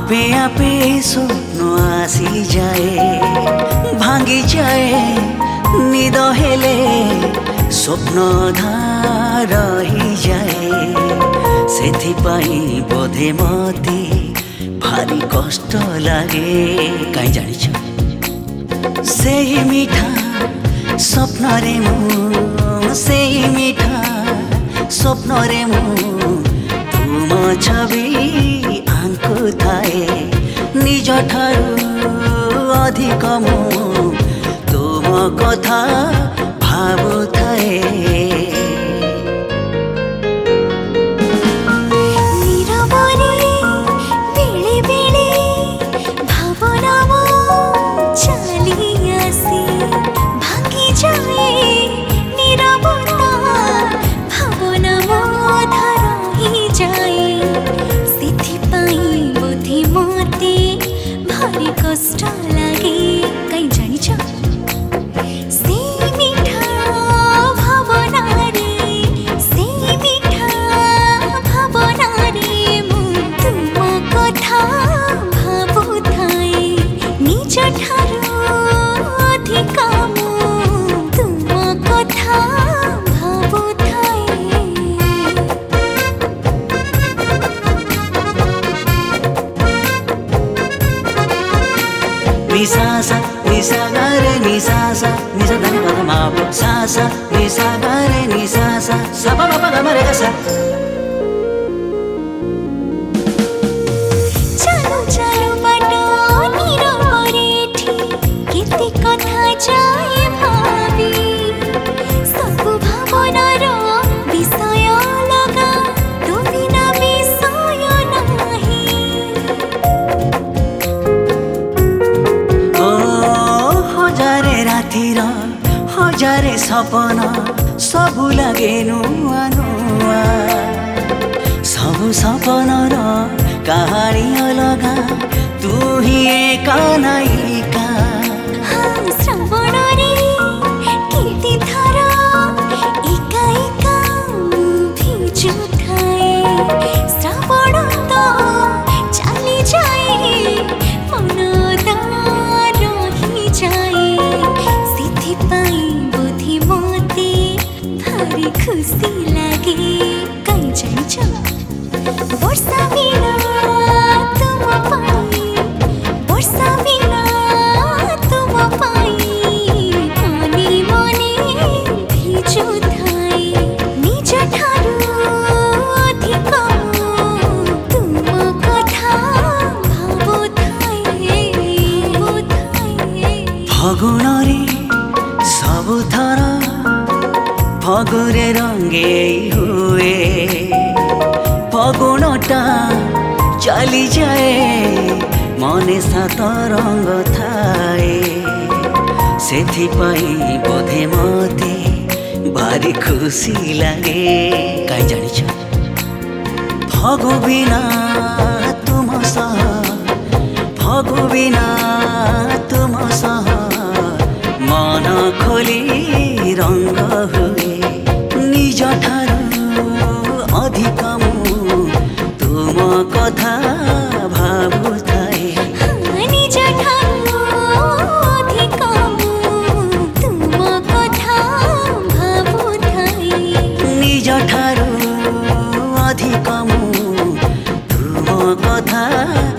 आपे आपे स्वप्न आसी जाए भांगी जाए निद हेले स्वप्न अधा रही जाए सेथिपाई बोधे मते भारी कष्ट लागे कहीं जानिछ से मीठा स्वप्न रे मु से मीठा स्वप्न रे मु तुम छवि आंकु थाए निज ठारू अधिक मु तुम कथा भावु थाए कष्ट लागे कहीं जानिछ से मीठा भावना रे से मीठा भावना रे मु तुम कथा भावु थाए निज ठारू अधिक मु तुम कथा भावु थाए निसा सा निसा गरे निसा सा निसा धनि पद मा प सा सा निसा गरे निसा सा सा प प ग म रे ग सा चलो चलो बाटो नीरवरे ठी केते कथा जाए भाबी सबु भावनार विषय लगा तो बिना विषय नाही हजारे रातिर हजारे सपना सबु लागे नुआ नुआ सबु सपनार कहानी अलगा तू ही एक नायिका श्रवण रे केते थर एका एका भिजु थाए श्रवण तो चली जाए मन रही जाए सेथिपाई बुद्धि मते भारी खुशी लागे कहीं जानिछ वर्षा बिना तुम पाई वर्षा बिना तुम पाई मने मने भिजु थाए निज ठारू अधिक तुम कथा भावु थाए फगुण रे सबु थर फगुरे रंगे हुए फगुणटा चली जाए मने सात रंग थाए सेथिपाई बोधे मते भारी खुशी लागे कहीं जानिछ फगु बिना तुम सह फगु बिना तुम सह मन खोली रंग हुए निज ठारू अधिक मु तुम कथा भावु थाए निज ठारू अधिक मु तुम कथा भावु थाए निज ठारू अधिक मु तुम कथा